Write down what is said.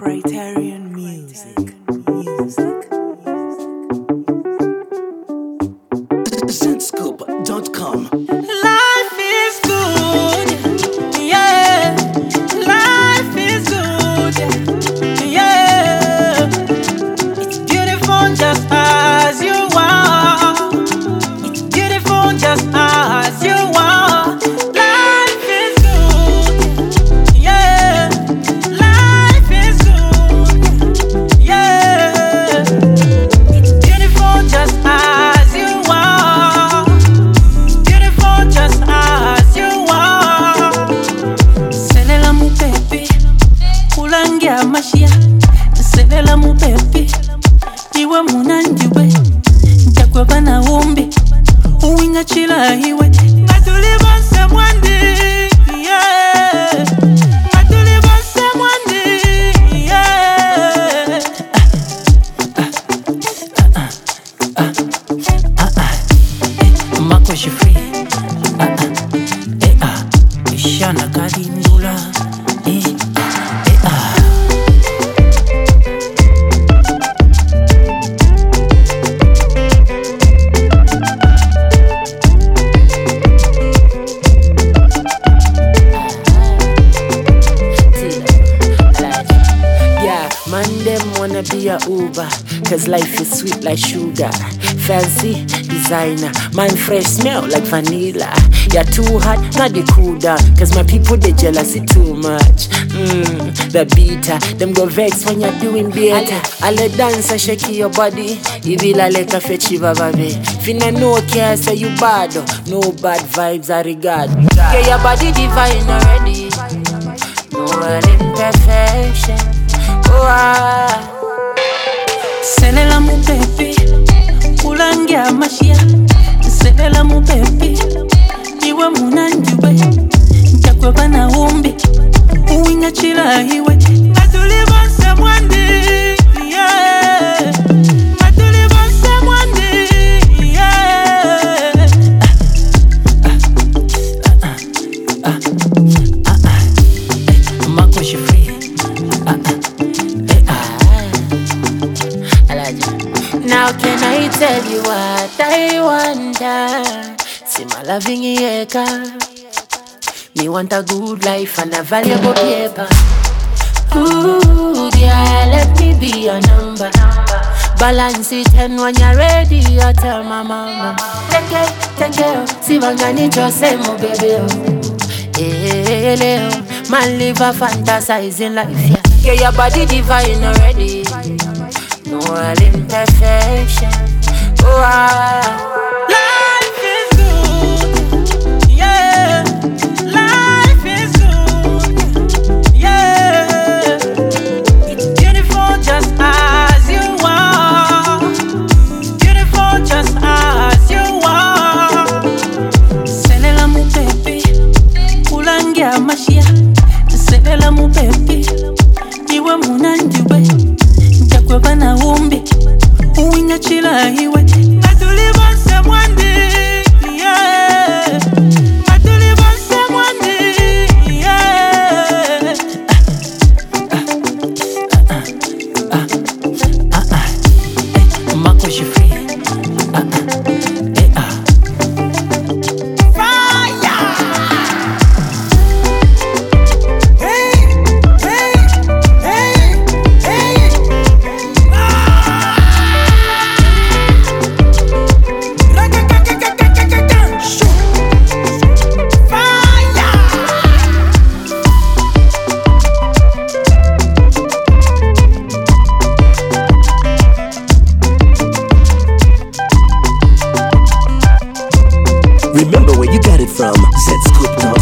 Criterion Music. Zscoop.com. Life is good, yeah. Life is good, yeah. It's beautiful just as you are. It's beautiful just as you are. Life is good, yeah. Life is good, yeah. It's beautiful just as you are. Beautiful just as you are. Selela mu baby, kulangia mashia. Selela mu baby, iwe munandiwe. Ntakweba na umbi, uwinga chila hiwe. Ngatuliba semwandi, yeah. Ngatuliba semwandi, yeah. Mako she free. Ishana kadindula. Yeah, man them wanna be a Uber, cause life is sweet like sugar. Fancy designer, man fresh smell like vanilla. You're too hot, not the cool down, cause my people they jealousy too much. The beater, them go vex when you're doing better. I'll dance and shake your body. You be like a fechiva baby. Finna no care, say you bad, no bad vibes I regard. Yeah, your body divine already. No imperfection. Oh, Selela mu baby, kulangia mashia. Selela mu baby, iwe munandiwe. Ntakweba na umbi, uwinga chila hiwe. Ngatuliba semwandi, yeah. Ngatuliba semwandi, yeah. Mako she free. Now can I tell you what I wonder? See my loving yeka. Me want a good life and a valuable paper. Ooh, yeah, let me be your number. Balance it and when you're ready, I tell my mama. Take care, see vangani chose mo baby. Leo, man live a fantasizing life, yeah. Yeah, your body divine already. No imperfection. Oh, Life is good, yeah. Life is good, yeah. It's beautiful just as you are. Beautiful just as you are. Selela mu baby, kulangia mashia. Selela mu baby, iwe munandiwe. Ntakweba na umbi, uwinga chila hiwe. Ngatuliba semwandi, yeah. Ngatuliba semwandi, yeah. Mako she free. Remember where you got it from. Zscoop.com.